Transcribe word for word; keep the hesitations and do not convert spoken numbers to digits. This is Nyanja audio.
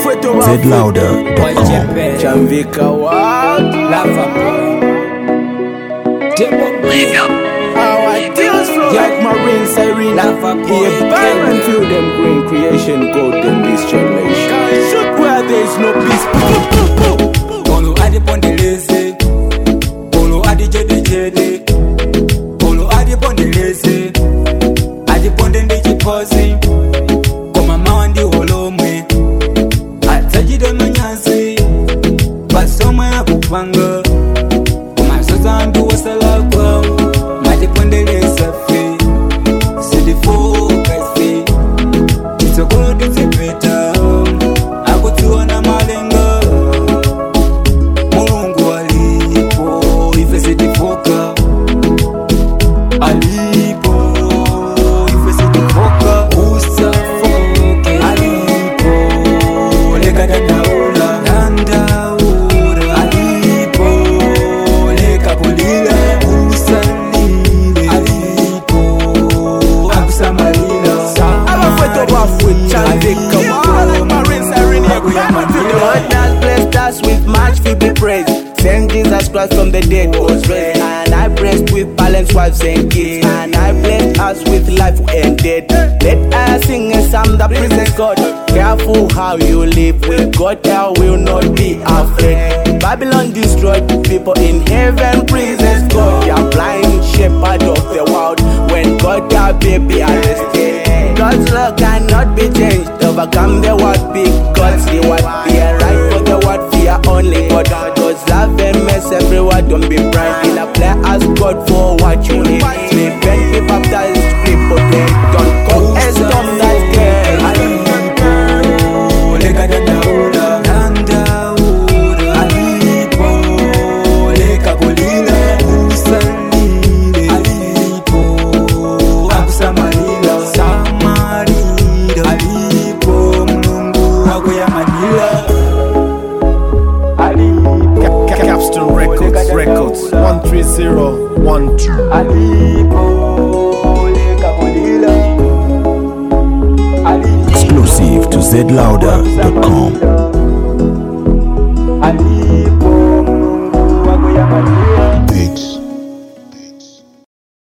zed louder dot com. Chamvika what? Lava boy. Our tears flow like marine siren. Lava boy. Yeah, Byron feel them green creation code them this generation. Can't shoot where there's no peace. Olo adi pondeleze. Olo adi jede jede. Olo adi pondeleze. Adi ponde ndi chipozi. Koma mawandi holomwe. Atajide manyazi. Basoma ya kupanga. Koma soza andu wasala kwa. Madi pondeleze fe. Sidi focus fe. Isokolo tizipeta. Akutuwa na malenga. Mulungu alipo. Ife sidi foka. Alipo. Ife sidi foka. Usa foke. Alipo. Leka dandaula. Dandaura. Alipo. Leka kulila. Usa lile. Alipo. Akusa malila. I'm afraid to off with Chamvika what? Like marine siren. God has blessed us with much to be praised. Send Jesus Christ from the dead was raised. And I blessed with balanced wives and kids. And I blessed us with life who ended. Let us sing a psalm that praises God. Careful how you live with God, there will not be afraid. Babylon destroyed, people in heaven praises God. You're blind shepherd of the world. When God our baby arrested. God's law cannot be changed. Overcome the word big God's the word fear. Right for the word fear only God. God's love and mess everywhere. Don't be bright in a play. Ask God for what you need. Repent, be baptized, people dead. Don't call a storm that's scared. Leka dandaula. Dandaura. Alipo. Leka kulila. Usa lile. Alipo. Akusa malila. Samarida. Alipo. Mulungu akuya manila. Alipo. Capstan Records, Records, one three zero one two. Alipo. Leka kulila. Alipo. Exclusive to zed louder dot com. Alipo. Mulungu akuya manila.